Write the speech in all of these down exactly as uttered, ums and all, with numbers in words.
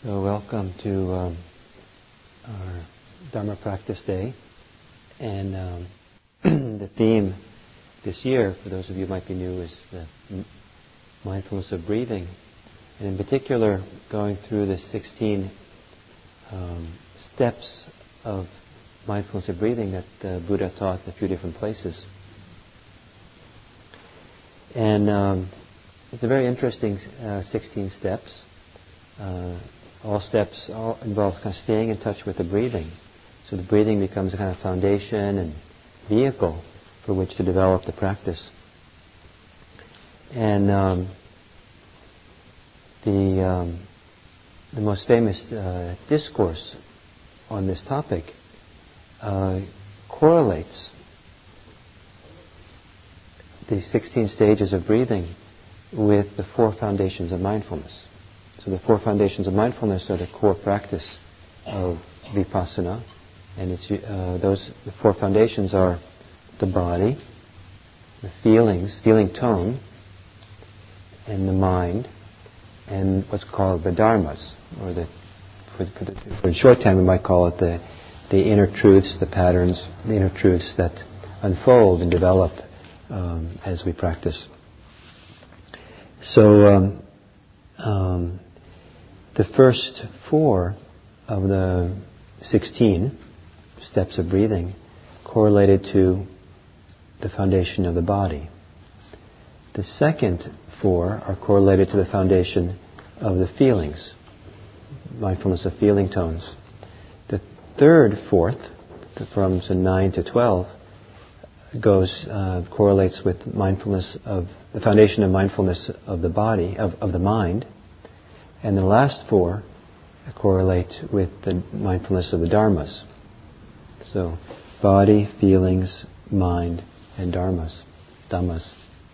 So welcome to um, our Dharma Practice Day. And um, the theme this year, for those of you who might be new, is the m- mindfulness of breathing. And in particular, going through the sixteen um, steps of mindfulness of breathing that the Buddha taught in a few different places. And um, it's a very interesting uh, sixteen steps. Uh, all steps all involve kind of staying in touch with the breathing. So the breathing becomes a kind of foundation and vehicle for which to develop the practice. And um, the um, the most famous uh, discourse on this topic uh, correlates the sixteen stages of breathing with the four foundations of mindfulness. So the four foundations of mindfulness are the core practice of vipassana, and it's uh, those the four foundations are the body, the feelings, feeling tone, and the mind, and what's called the dharmas, or the for, for, the, for the shorthand we might call it the the inner truths, the patterns, the inner truths that unfold and develop um, as we practice. So. Um, um, The first four of the sixteen steps of breathing correlated to the foundation of the body. The second four are correlated to the foundation of the feelings, mindfulness of feeling tones. The third, fourth, from nine to twelve, goes uh, correlates with mindfulness of the foundation of mindfulness of the body, of, of the mind. And the last four correlate with the mindfulness of the dharmas. So, body, feelings, mind, and dharmas, dhammas.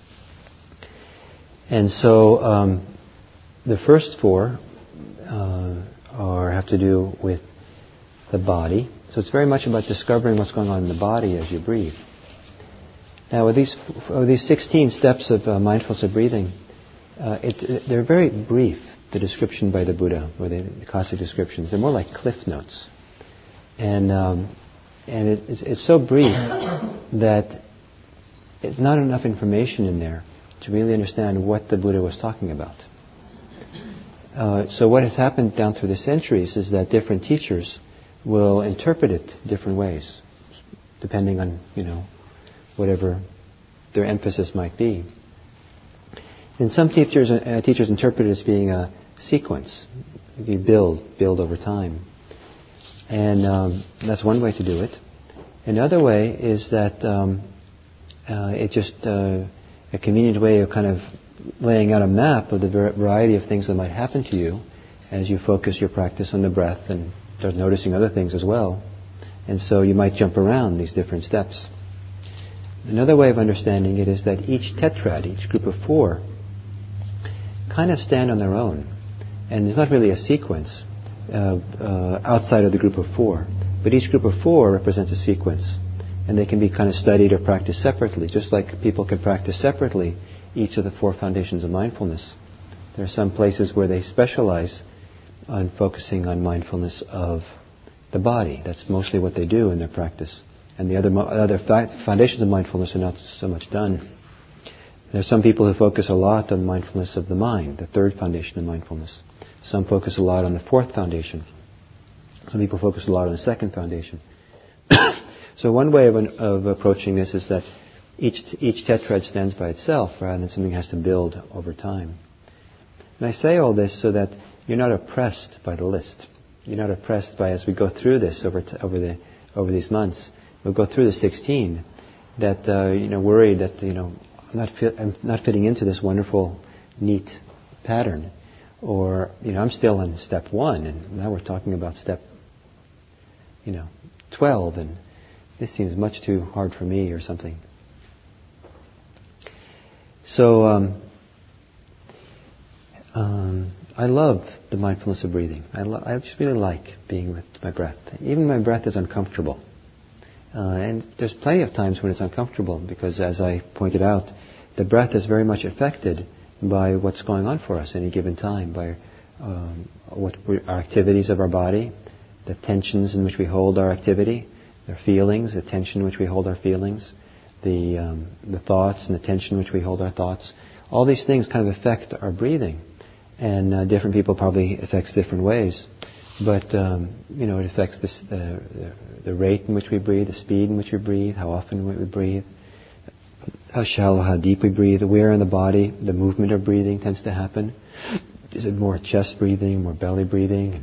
And so, um, the first four uh, are have to do with the body. So it's very much about discovering what's going on in the body as you breathe. Now, with these with these sixteen steps of uh, mindfulness of breathing, uh, it, they're very brief. The description by the Buddha, or the classic descriptions, they're more like cliff notes, and um, and it, it's, it's so brief that it's not enough information in there to really understand what the Buddha was talking about. Uh, so what has happened down through the centuries is that different teachers will interpret it different ways, depending on you know whatever their emphasis might be. And some teachers uh, teachers interpret it as being a sequence. You build, build over time. And um, that's one way to do it. Another way is that um, uh, it's just uh, a convenient way of kind of laying out a map of the variety of things that might happen to you as you focus your practice on the breath and start noticing other things as well. And so you might jump around these different steps. Another way of understanding it is that each tetrad, each group of four, kind of stand on their own. And there's not really a sequence uh, uh, outside of the group of four. But each group of four represents a sequence. And they can be kind of studied or practiced separately, just like people can practice separately each of the four foundations of mindfulness. There are some places where they specialize on focusing on mindfulness of the body. That's mostly what they do in their practice. And the other, other fa- foundations of mindfulness are not so much done. There are some people who focus a lot on mindfulness of the mind, the third foundation of mindfulness. Some focus a lot on the fourth foundation. Some people focus a lot on the second foundation. So one way of, an, of approaching this is that each each tetrad stands by itself rather than something has to build over time. And I say all this so that you're not oppressed by the list. You're not oppressed by, as we go through this over t- over the over these months, we'll go through the sixteen, that uh, you know worried that you know. I'm not, fit, I'm not fitting into this wonderful, neat pattern. Or, you know, I'm still in step one, and now we're talking about step, you know, twelve, and this seems much too hard for me or something. So, um, um, I love the mindfulness of breathing. I, lo- I just really like being with my breath. Even my breath is uncomfortable. Uh, and there's plenty of times when it's uncomfortable because, as I pointed out, the breath is very much affected by what's going on for us at any given time, by um, what we, our activities of our body, the tensions in which we hold our activity, the feelings, the tension in which we hold our feelings, the um, the thoughts and the tension in which we hold our thoughts. All these things kind of affect our breathing, and uh, different people probably affects different ways. But um, you know, it affects this, the, the the rate in which we breathe, the speed in which we breathe, how often we breathe, how shallow, how deep we breathe, where in the body the movement of breathing tends to happen. Is it more chest breathing, more belly breathing?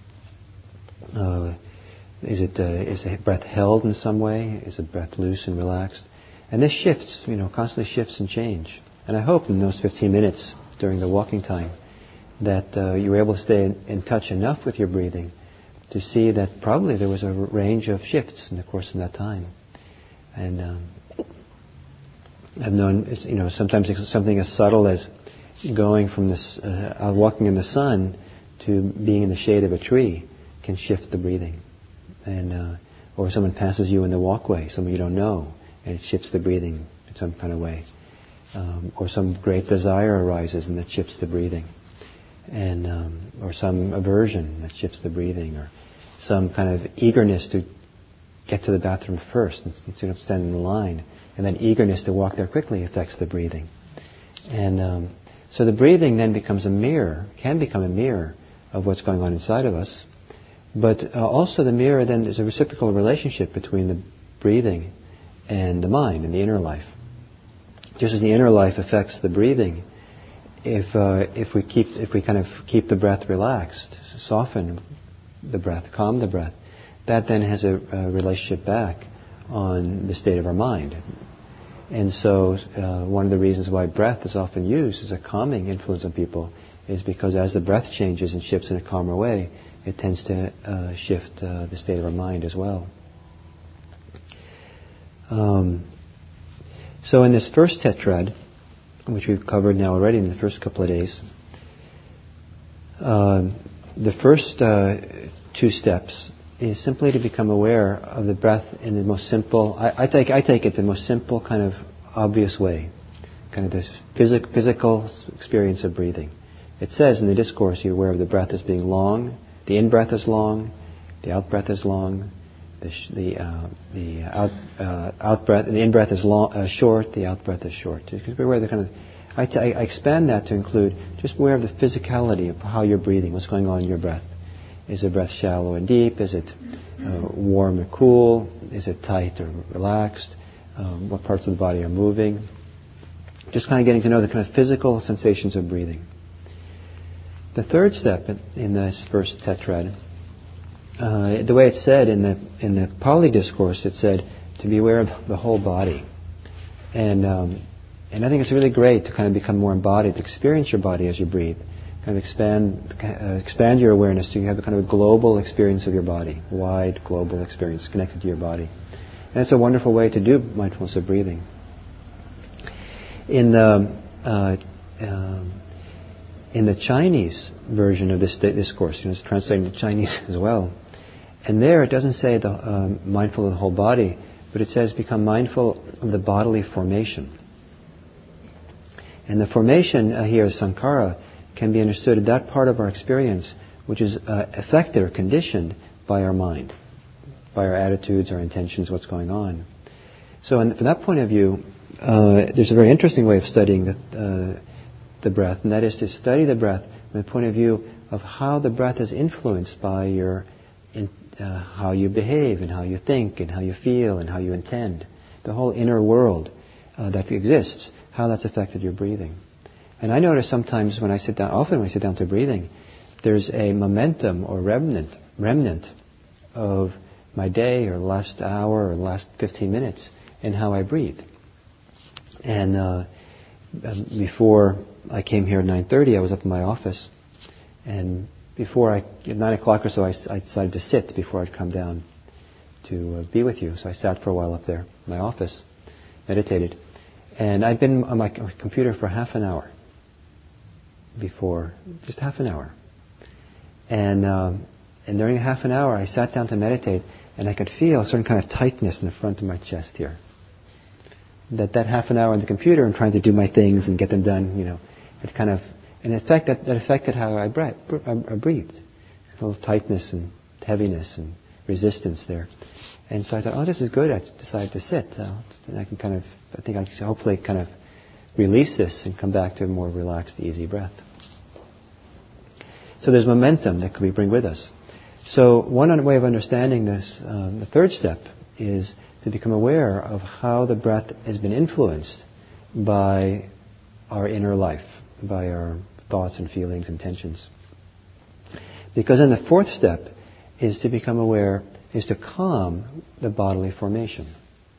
Uh, is it uh, is the breath held in some way? Is the breath loose and relaxed? And this shifts, you know, constantly shifts and change. And I hope in those fifteen minutes during the walking time that uh, you were able to stay in, in touch enough with your breathing to see that probably there was a range of shifts in the course of that time. And um, I've known, you know, sometimes it's something as subtle as going from this, uh, walking in the sun to being in the shade of a tree can shift the breathing. And uh, or someone passes you in the walkway, someone you don't know, and it shifts the breathing in some kind of way. Um, or some great desire arises and that shifts the breathing. And um, or some aversion that shifts the breathing, or some kind of eagerness to get to the bathroom first instead of standing in line, and that eagerness to walk there quickly affects the breathing. And um, so the breathing then becomes a mirror, can become a mirror of what's going on inside of us. But uh, also the mirror, then there's a reciprocal relationship between the breathing and the mind and the inner life. Just as the inner life affects the breathing, if uh, if we keep if we kind of keep the breath relaxed, soften the breath, calm the breath, that then has a, a relationship back on the state of our mind. And so uh, one of the reasons why breath is often used as a calming influence on people is because as the breath changes and shifts in a calmer way, it tends to uh, shift uh, the state of our mind as well. Um, so in this first tetrad, which we've covered now already in the first couple of days, uh, the first uh, two steps is simply to become aware of the breath in the most simple, I, I take I take it the most simple kind of obvious way, kind of this physic, physical experience of breathing. It says in the discourse, you're aware of the breath as being long, the in-breath is long, the out-breath is long, the sh- the, uh, the out uh, out-breath, the in-breath is long, uh, short, the out-breath is short. Just be aware of the kind of, I, t- I expand that to include just aware of the physicality of how you're breathing, what's going on in your breath. Is the breath shallow and deep? Is it uh, warm or cool? Is it tight or relaxed? Um, what parts of the body are moving? Just kind of getting to know the kind of physical sensations of breathing. The third step in this first tetrad, uh, the way it's said in the in the Pali discourse, it said to be aware of the whole body, and um, and I think it's really great to kind of become more embodied, to experience your body as you breathe. Kind of expand uh, expand your awareness so you have a kind of a global experience of your body, wide global experience connected to your body. And it's a wonderful way to do mindfulness of breathing. In the uh, um, in the Chinese version of this discourse, you know, it's translated into Chinese as well, and there it doesn't say the um, mindful of the whole body, but it says become mindful of the bodily formation. And the formation uh, here is sankhara, can be understood as that part of our experience which is uh, affected or conditioned by our mind, by our attitudes, our intentions, what's going on. So in, from that point of view, uh, there's a very interesting way of studying the, uh, the breath, and that is to study the breath from the point of view of how the breath is influenced by your, in, uh, how you behave and how you think and how you feel and how you intend. The whole inner world uh, that exists, how that's affected your breathing. And I notice sometimes when I sit down, often when I sit down to breathing, there's a momentum or remnant, remnant of my day or the last hour or the last fifteen minutes in how I breathe. And uh, before I came here at nine thirty, I was up in my office. And before I, at nine o'clock or so, I, I decided to sit before I'd come down to uh, be with you. So I sat for a while up there in my office, meditated. And I'd been on my computer for half an hour. Before, just half an hour. And um, and during half an hour I sat down to meditate, and I could feel a certain kind of tightness in the front of my chest here. That that half an hour on the computer and trying to do my things and get them done, you know, it kind of And in fact, that, that affected how I, bre- I breathed. A little tightness and heaviness and resistance there. And so I thought, oh, this is good. I decided to sit. Uh, I can kind of, I think I can hopefully kind of release this and come back to a more relaxed, easy breath. So there's momentum that we bring with us. So one way of understanding this, um, the third step, is to become aware of how the breath has been influenced by our inner life, by our thoughts and feelings and tensions. Because then the fourth step is to become aware, is to calm the bodily formation.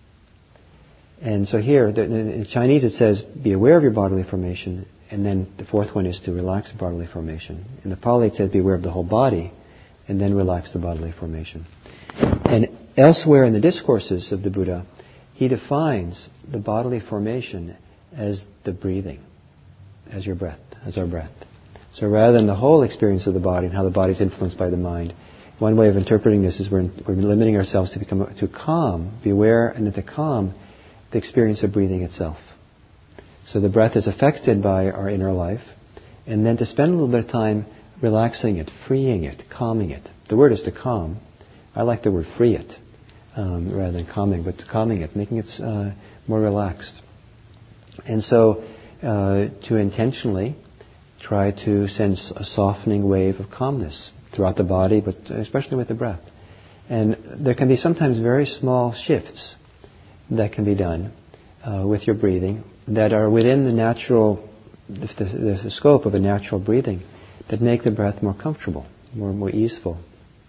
And so here, in Chinese it says, be aware of your bodily formation, and then the fourth one is to relax the bodily formation. In the Pali it says, be aware of the whole body, and then relax the bodily formation. And elsewhere in the discourses of the Buddha, he defines the bodily formation as the breathing, as your breath, as our breath. So rather than the whole experience of the body and how the body is influenced by the mind, one way of interpreting this is we're, we're limiting ourselves to become to calm, be aware, and to calm the experience of breathing itself. So the breath is affected by our inner life, and then to spend a little bit of time relaxing it, freeing it, calming it. The word is to calm. I like the word free it um, rather than calming, but calming it, making it uh, more relaxed. And so uh, to intentionally try to sense a softening wave of calmness throughout the body, but especially with the breath. And there can be sometimes very small shifts that can be done uh, with your breathing that are within the natural, the, the, the scope of a natural breathing that make the breath more comfortable, more more easeful.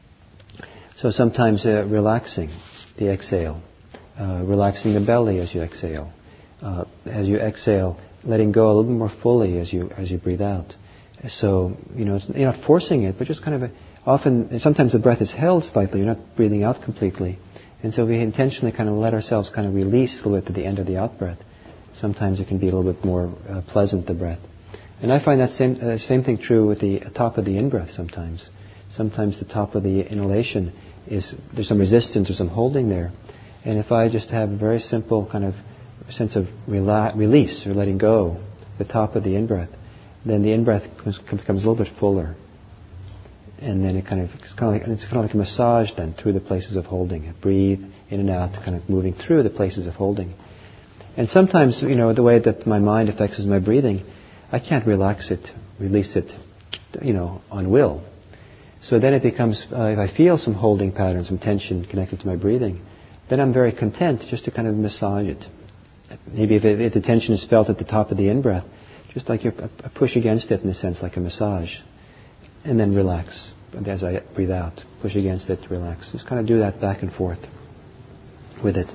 So sometimes uh, relaxing the exhale, uh, relaxing the belly as you exhale, uh, as you exhale, letting go a little bit more fully as you as you breathe out. So you know, it's, you're not forcing it, but just kind of a, often, sometimes the breath is held slightly. You're not breathing out completely, and so we intentionally kind of let ourselves kind of release a little bit at the end of the out breath. Sometimes it can be a little bit more uh, pleasant, the breath. And I find that same uh, same thing true with the top of the in-breath sometimes. Sometimes the top of the inhalation is, there's some resistance or some holding there. And if I just have a very simple kind of sense of rela- release or letting go, the top of the in-breath, then the in-breath becomes, becomes a little bit fuller. And then it kind of, it's kind of like, it's kind of like a massage then through the places of holding. Breathe in and out, kind of moving through the places of holding. And sometimes, you know, the way that my mind affects my breathing, I can't relax it, release it, you know, on will. So then it becomes, uh, if I feel some holding patterns, some tension connected to my breathing, then I'm very content just to kind of massage it. Maybe if, it, if the tension is felt at the top of the in-breath, just like you push against it in a sense, like a massage. And then relax. And as I breathe out, push against it, relax. Just kind of do that back and forth with it.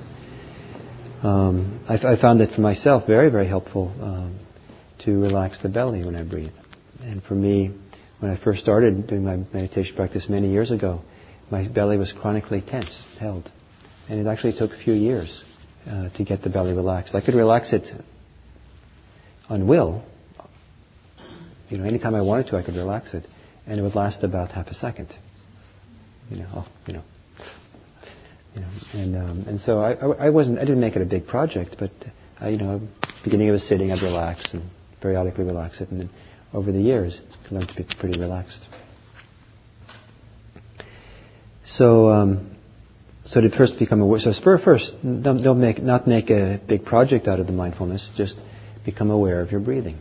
Um, I, I found it for myself very, very helpful um, to relax the belly when I breathe. And for me, when I first started doing my meditation practice many years ago, my belly was chronically tense, held. And it actually took a few years uh, to get the belly relaxed. I could relax it on will. You know, anytime I wanted to, I could relax it. And it would last about half a second. You know, oh, you know. You know, and um, and so I, I wasn't I didn't make it a big project, but I, you know, beginning of a sitting I'd relax and periodically relax it, and then over the years it's learned to be pretty relaxed. So um, so to first become aware. So spur first, don't don't make not make a big project out of the mindfulness. Just become aware of your breathing.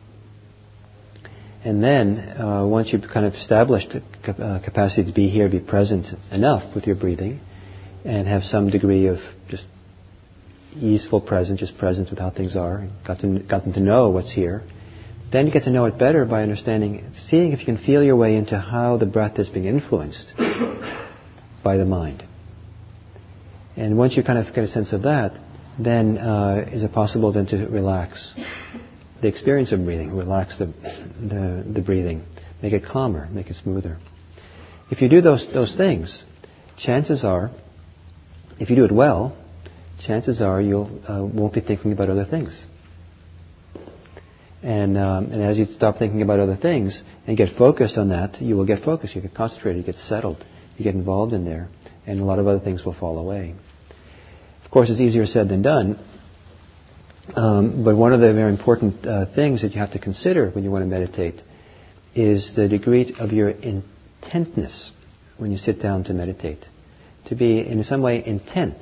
And then uh, once you've kind of established the uh, capacity to be here, be present enough with your breathing, and have some degree of just easeful presence, just present with how things are, and got to, gotten to know what's here. Then you get to know it better by understanding, seeing if you can feel your way into how the breath is being influenced by the mind. And once you kind of get a sense of that, then uh, is it possible then to relax the experience of breathing, relax the, the the breathing, make it calmer, make it smoother. If you do those those things, chances are, if you do it well, chances are you'll uh, won't be thinking about other things. And um, and as you stop thinking about other things and get focused on that, you will get focused, you get concentrated, you get settled, you get involved in there, and a lot of other things will fall away. Of course, it's easier said than done. Um, but one of the very important uh, things that you have to consider when you want to meditate is the degree of your intentness when you sit down to meditate. To be in some way intent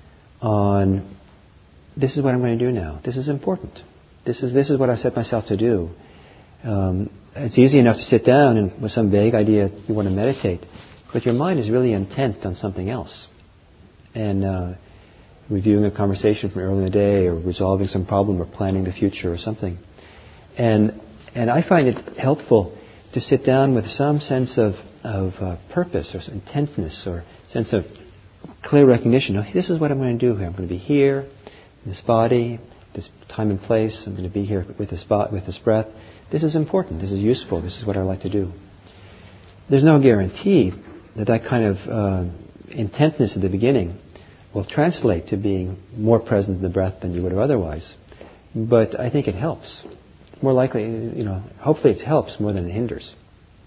on, this is what I'm going to do now. This is important. This is this is what I set myself to do. Um, it's easy enough to sit down and with some vague idea you want to meditate, but your mind is really intent on something else. And uh, reviewing a conversation from earlier in the day, or resolving some problem, or planning the future or something. And and I find it helpful to sit down with some sense of, of uh, purpose or intentness or sense of clear recognition. Oh, this is what I'm going to do here. I'm going to be here, in this body, this time and place. I'm going to be here with this, bo- with this breath. This is important. This is useful. This is what I like to do. There's no guarantee that that kind of uh, intentness at the beginning will translate to being more present in the breath than you would have otherwise. But I think it helps. More likely, you know, hopefully it helps more than it hinders.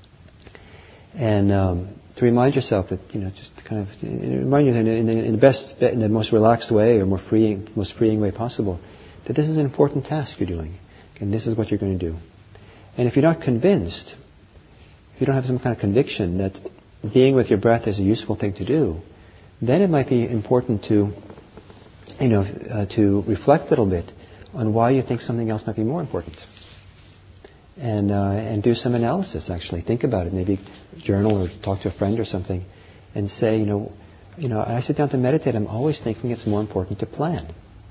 And um, to remind yourself that, you know, just kind of remind you in, in, in the best, in the most relaxed way or more freeing, most freeing way possible, that this is an important task you're doing, and this is what you're going to do. And if you're not convinced, if you don't have some kind of conviction that being with your breath is a useful thing to do, then it might be important to, you know, uh, to reflect a little bit on why you think something else might be more important. And uh, and do some analysis, actually. Think about it. Maybe journal or talk to a friend or something and say, you know, you know, I sit down to meditate, I'm always thinking it's more important to plan.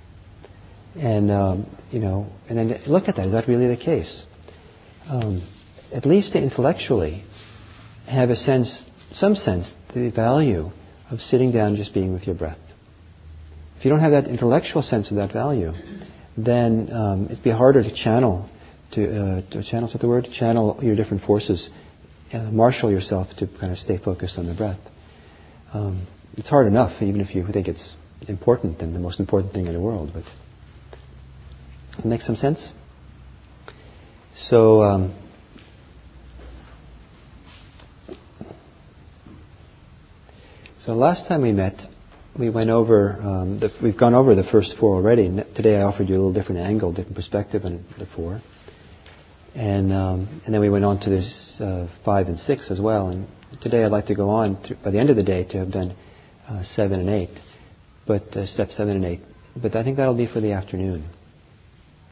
And, um, you know, and then look at that. Is that really the case? Um, at least to intellectually have a sense, some sense, the value of sitting down and just being with your breath. If you don't have that intellectual sense of that value, then um, it'd be harder to channel, to, uh, to channel, is that the word? Channel your different forces, uh, marshal yourself to kind of stay focused on the breath. Um, it's hard enough, even if you think it's important and the most important thing in the world. But it makes some sense? So, um, so last time we met, we went over, um, the, we've gone over the first four already. Today I offered you a little different angle, different perspective on the four. And um, and then we went on to this uh, five and six as well. And today I'd like to go on, to, by the end of the day, to have done uh, seven and eight. But uh, step seven and eight. But I think that'll be for the afternoon.